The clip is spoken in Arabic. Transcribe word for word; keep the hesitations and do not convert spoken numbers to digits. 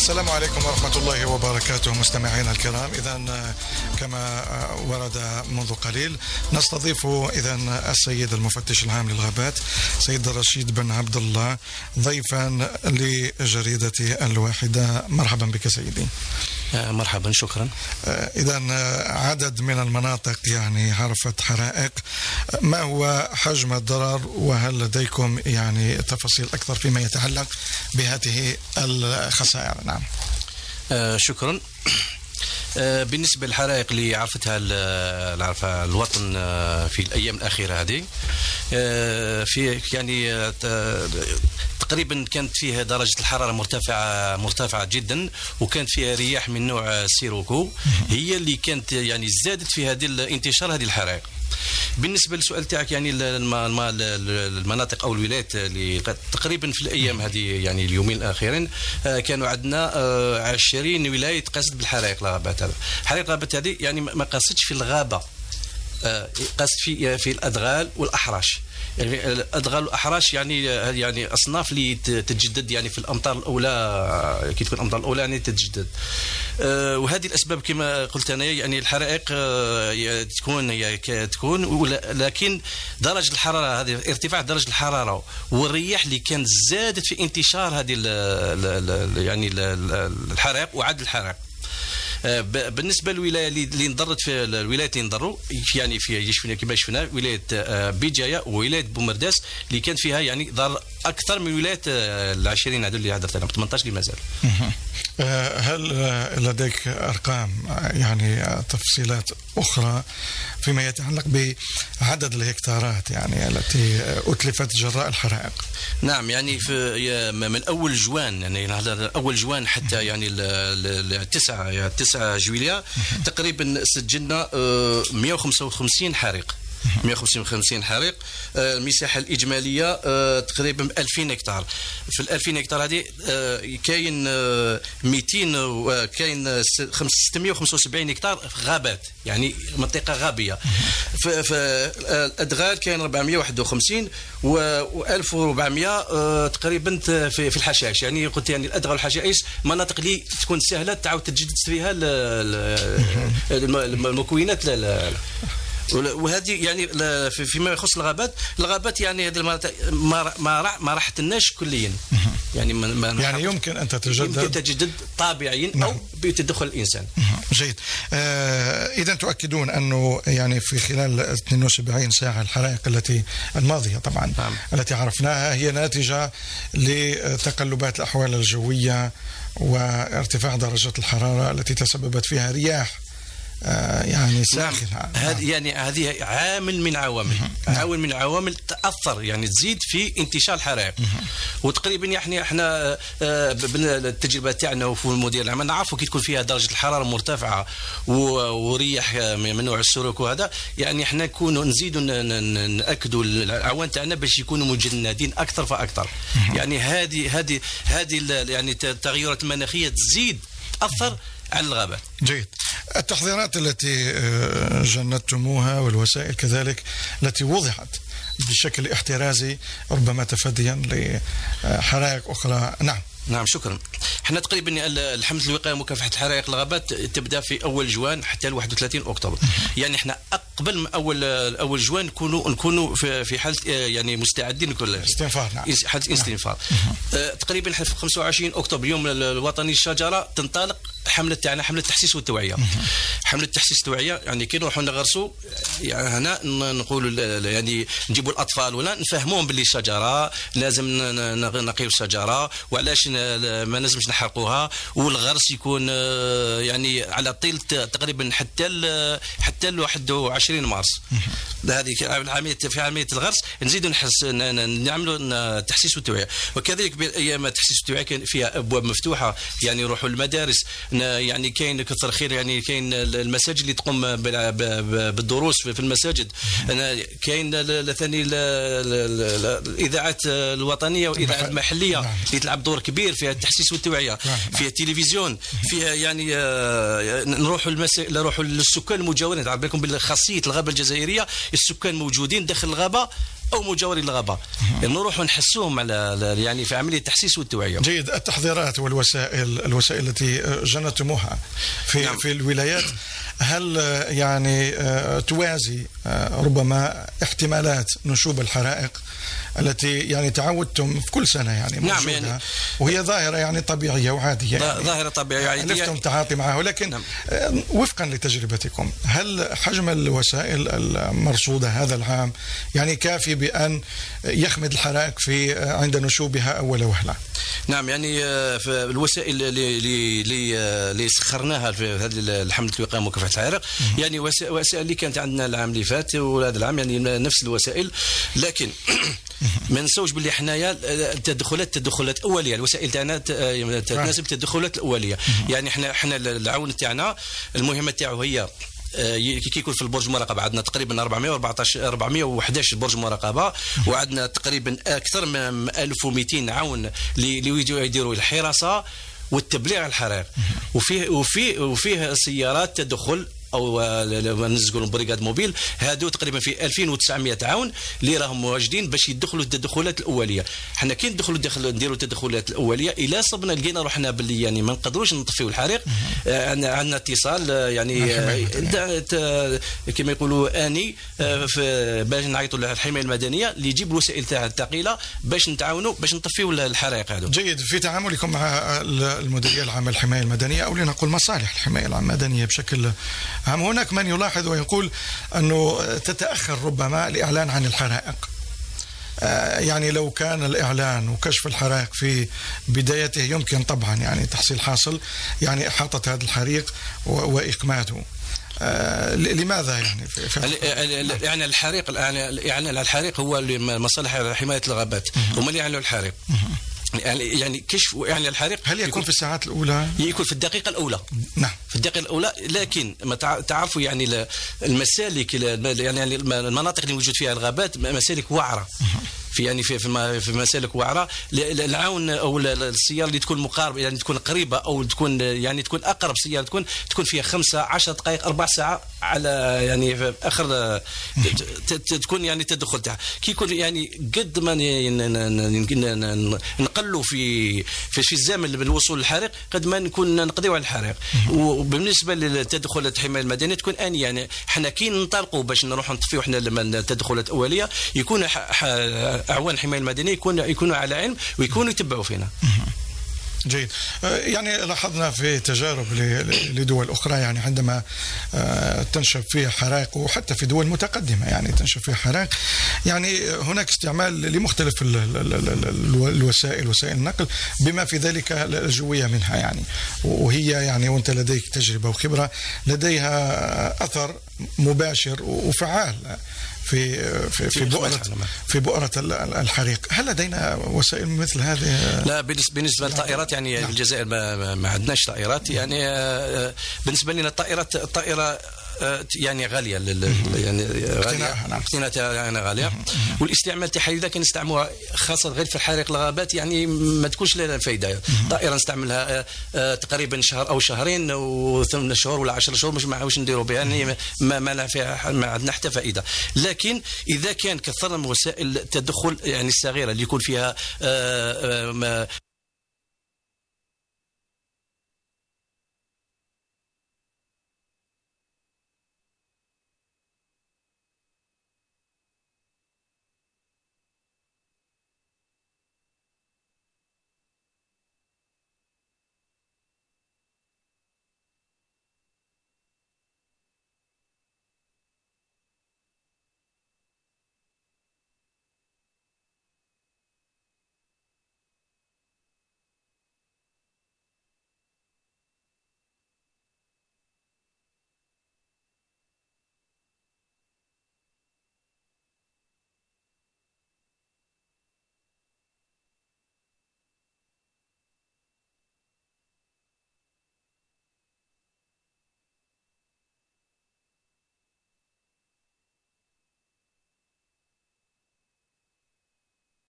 السلام عليكم ورحمة الله وبركاته مستمعينا الكرام. إذا كما ورد منذ قليل نستضيف إذا السيد المفتش العام للغابات سيد رشيد بن عبد الله ضيفا لجريدة الواحدة. مرحبا بك سيدي. مرحبا، شكرا. إذا عدد من المناطق يعني عرفت حرائق، ما هو حجم الضرر وهل لديكم يعني تفاصيل أكثر فيما يتعلق بهذه الخسائر؟ نعم. آه شكرا. آه بالنسبة للحرائق اللي عرفتها الوطن آه في الأيام الأخيرة هذه، آه في يعني آه تقريبا كانت فيها درجة الحرارة مرتفعة مرتفعة جدا، وكانت فيها رياح من نوع سيروكو هي اللي كانت يعني زادت في هذه الانتشار هذه الحرائق. بالنسبة للسؤال تاعك يعني المناطق أو الولايات اللي تقريبا في الأيام هذه يعني اليومين الأخيرين كانوا عندنا عشرين ولاية قاست بالحرائق الغابات. هذا حرائق الغابات هذه يعني ما قاستش في الغابة، قاست في في الأدغال والأحراش. يعني الادغال والاحراش يعني يعني اصناف اللي تتجدد يعني في الامطار الاولى، كي تكون الامطار الاولى يعني تتجدد. أه وهذه الاسباب كما قلت انا يعني الحرائق أه تكون هي تكون، لكن درجه الحراره هذه ارتفاع درجه الحراره والرياح اللي كانت زادت في انتشار هذه يعني الحرائق وعدد الحرائق. بالنسبه للولايه اللي انضرت في الولايات اللي انضروا يعني في شفنا كما شفنا ولايه بجايه وولايه بومرداس اللي كان فيها يعني ضرر اكثر من ولايات العشرين هذول اللي هدرت عنهم، ثمانية عشر اللي مازال. هل لديك ارقام يعني تفصيلات اخرى فيما يتعلق بعدد الهكتارات يعني التي اتلفت جراء الحرائق؟ نعم، يعني في من اول جوان يعني اول جوان حتى يعني التسعة تسعة جويلية تقريبا سجلنا مئة وخمسة وخمسين حريق مئة وخمسة وخمسين حريق. المساحه الاجماليه تقريبا ألفين هكتار. في ال ألفين هكتار هذه كاين مئتين وكاين ستمئة وخمسة وسبعين هكتار غابات، يعني منطقه غابيه. في الادغال كاين أربعمئة وواحد وخمسين و1400 تقريبا في في الحشائش. يعني قلت يعني الادغال والحشائش مناطق اللي تكون سهله تعاود تجدد فيها المكونات. وهذه يعني فيما يخص الغابات، الغابات يعني هذه المناطق ما ما ما راح تناش كليا، يعني ما يعني يمكن ان تتجدد يمكن تتجدد طبيعيا او نعم. بتدخل الانسان. جيد. آه اذا تؤكدون انه يعني في خلال اثنين وسبعين ساعه الحرائق التي الماضيه طبعا نعم. التي عرفناها هي ناتجه لتقلبات الاحوال الجويه وارتفاع درجه الحراره التي تسببت فيها رياح آه يعني ساخنة. هذه يعني هذه عامل من عوامل عامل من عوامل تأثر يعني تزيد في انتشار الحرائق. وتقريبا يعني احنا آه بالتجربه تاعنا وفي المدير العام نعرفوا كي تكون فيها درجه الحراره مرتفعه ورياح من نوع السلوك وهذا، يعني احنا نكونوا نزيدوا ناكدوا العوان تاعنا باش يكونوا مجندين اكثر فاكثر. يعني هذه هذه هذه يعني التغيرات المناخيه تزيد تاثر على الغابات. جيد. التحذيرات التي جندتموها والوسائل كذلك التي وضعت بشكل احترازي ربما تفاديا لحرائق أخرى. نعم. نعم، شكرا. احنا تقريبا الحملة الوقاية ومكافحة حرائق الغابات تبدا في اول جوان حتى ل واحد وثلاثين اكتوبر. يعني احنا قبل من اول اول جوان نكونوا نكونوا في في حاله يعني مستعدين لكل استنفار. نعم. حاله استنفار. اه تقريبا في خمسة وعشرين اكتوبر يوم الوطني للشجره تنطلق حمله تاعنا حمله التحسيس والتوعيه. حمله التحسيس والتوعيه يعني كي نروحوا نغرسوا يعني هنا نقولوا يعني نجيبوا الاطفال ولا نفهموهم باللي الشجره لازم نقيوا الشجره وعلاش ما لازمش نحرقوها، والغرس يكون يعني على طيل تقريبا حتى ل حتى ل واحد وعشرين مارس. هذه عمليه في عمليه الغرس نزيدوا نحس نعملوا تحسيس والتوعيه. وكذلك بايام التحسيس والتوعيه كان فيها ابواب مفتوحه، يعني يروحوا المدارس، يعني كاين كثر خير يعني كاين المساجد اللي تقوم بالدروس في المساجد. انا كاين ثاني الاذاعات الوطنيه والاذاعات المحليه اللي تلعب دور كبير فيها التحسيس والتوعيه، فيها التلفزيون، فيها يعني نروحوا المس... نروحوا للسكان المجاورين. تعرف لكم بالخاصيه الغابه الجزائريه السكان موجودين داخل الغابه او مجاورين للغابه نروحوا نحسوهم على يعني في عمليه التحسيس والتوعيه. جيد. التحضيرات والوسائل الوسائل التي جنتموها في نعم. في الولايات، هل يعني توازي ربما احتمالات نشوب الحرائق التي يعني تعودتم في كل سنة يعني نعم يعني وهي ظاهرة يعني طبيعية وعادية يعني ظاهرة طبيعية عرفتم يعني التعاطي معها، ولكن نعم. وفقا لتجربتكم هل حجم الوسائل المرصودة هذا العام يعني كافي بأن يخمد الحرائق في عند نشوبها أول وهلة؟ نعم يعني في الوسائل اللي اللي اللي سخرناها في هذه الحملة الوقاية ومكافحة الحرائق يعني وسائل اللي كانت عندنا العام اللي فات وهذا العام يعني نفس الوسائل، لكن ما نسوش باللي حنايا التدخلات التدخلات الاوليه الوسائل تاعنا تناسب التدخلات الاوليه. يعني احنا احنا العون تاعنا المهمه تاعو هي كي يكون في البرج مراقبه عندنا تقريبا أربعمائة وأربعة عشر أربعمائة وأحد عشر برج مراقبه، وعندنا تقريبا اكثر من ألف ومئتين عون اللي يديروا الحراسه والتبليغ على الحرائق، وفيه وفيه وفيه سيارات تدخل او نقولوا بريغاد موبيل، هادو تقريبا في ألفين وتسعمائة عون اللي راهم مواجدين باش يدخلوا التدخلات الاوليه. حنا كي ندخلوا داخل نديروا التدخلات الاوليه الى صبنا لقينا روحنا باللي يعني ما نقدروش نطفيو الحريق، عندنا اتصال يعني كما يقولوا اني باش نعيطوا للحمايه المدنيه اللي يجيب الوسائل تاعها الثقيله باش نتعاونوا باش نطفيو الحرائق هذو. جيد. في تعاملكم مع المديريه العامه للحمايه المدنيه او لنقول مصالح الحمايه المدنيه بشكل عام، هناك من يلاحظ ويقول أنه تتأخر ربما الإعلان عن الحرائق، يعني لو كان الإعلان وكشف الحرائق في بدايته يمكن طبعا يعني تحصيل حاصل يعني إحاطة هذا الحريق وإقماته. لماذا يعني في يعني الحريق الإعلان عن الحريق هو مصالح حماية الغابات هم اللي يعلنوا الحريق. يعني يعني كشف يعني الحريق هل يكون, يكون في الساعات الأولى؟ يكون في الدقيقة الأولى. نعم في الدقيقة الأولى، لكن ما تعرفوا يعني المسالك يعني المناطق اللي موجود فيها الغابات مسالك وعرة في يعني في في مسالك وعرة، العون او السيارة اللي تكون مقاربة يعني تكون قريبة او تكون يعني تكون أقرب سيارة تكون تكون فيها خمسة عشر دقائق أربع ساعة على يعني في آخر تكون يعني تدخل تاعها كي يكون يعني قد ما نقلوا في في في الزمن بالوصول للحريق قد ما نكون نقضيو على الحريق. وبالنسبة للتدخلات الحماية المدنية تكون اني يعني حنا كي ننطلقوا باش نروحوا نطفيو حنا التدخلات الأولية يكون أعوان الحماية المدنية يكون يكونوا على علم ويكونوا يتبعوا فينا. جيد. يعني لاحظنا في تجارب لدول أخرى يعني عندما تنشب فيها حرائق وحتى في دول متقدمة يعني تنشب فيها حرائق يعني هناك استعمال لمختلف الوسائل وسائل النقل بما في ذلك الجوية منها يعني، وهي يعني وانت لديك تجربة وخبرة لديها أثر مباشر وفعال في في في بؤرة في بؤرة الحريق. هل لدينا وسائل مثل هذه؟ لا بالنسبة للطائرات يعني في الجزائر ما, ما عندناش طائرات يعني. بالنسبة لنا الطائرات الطائرة يعني غاليه يعني غاليه اقتناءاتها يعني غاليه، والاستعمال تاعها اذا كان نستعملوها خاصه غير في الحرائق الغابات يعني ما تكونش لها فائده. طائره نستعملها تقريبا شهر او شهرين وثمان شهور ولا عشر شهور مش معاوش نديروا بها يعني ما ما لها فيها ما عندنا حتى فائده. لكن اذا كان كثرنا من وسائل التدخل يعني الصغيره اللي يكون فيها